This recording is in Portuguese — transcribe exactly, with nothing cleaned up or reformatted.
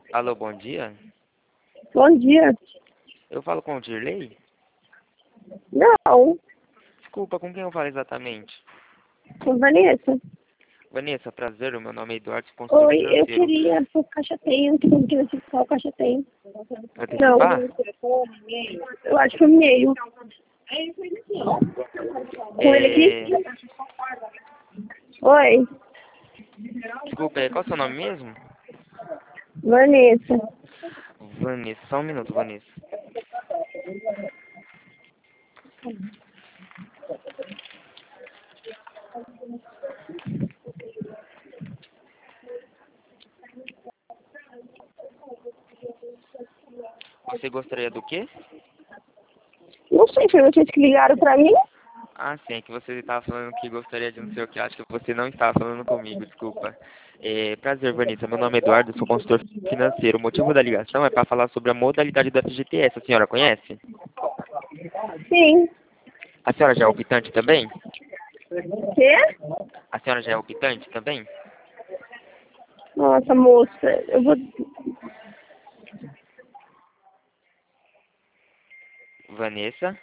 Alô, bom dia. Bom dia. Eu falo com o Dirley? Não, Desculpa, com quem eu falo exatamente? com Vanessa. Vanessa, prazer, o meu nome é Eduardo, consultor Oi, eu financeiro. queria por caixa tem, que não queria antecipar o caixa tem. Não, Antecipar? eu acho que é e-mail. Com ele É... aqui? Oi, Desculpa, é, qual é o seu nome mesmo? Vanessa. Vanessa, só um minuto, Vanessa. Você gostaria do quê? Não sei, foi vocês que ligaram pra mim? Ah, sim, é que você estava falando que gostaria de não sei o que. Acho que você não estava falando comigo, desculpa. É, prazer, Vanessa. Meu nome é Eduardo, sou consultor financeiro. O motivo da ligação é para falar sobre a modalidade do F G T S. A senhora conhece? Sim. A senhora já é optante também? Quê? A senhora já é optante também? Nossa, moça, eu vou... Vanessa?